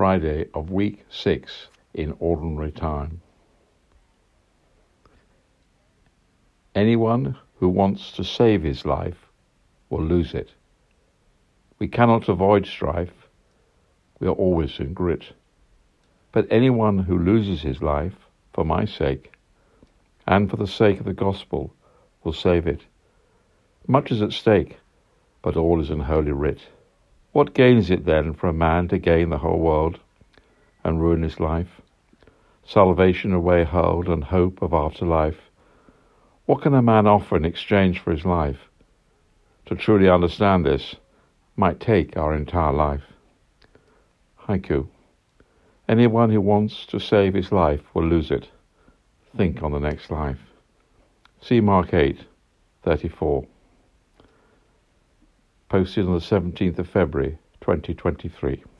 Friday of week 6 in ordinary time. Anyone who wants to save his life will lose it. We cannot avoid strife. We are always in grit. But anyone who loses his life for my sake and for the sake of the gospel will save it. Much is at stake, but all is in holy writ. What gain is it then for a man to gain the whole world and ruin his life? Salvation away hurled and hope of afterlife. What can a man offer in exchange for his life? To truly understand this might take our entire life. Haiku. Anyone who wants to save his life will lose it. Think on the next life. See Mark 8:34. Posted on the 17th of February, 2023.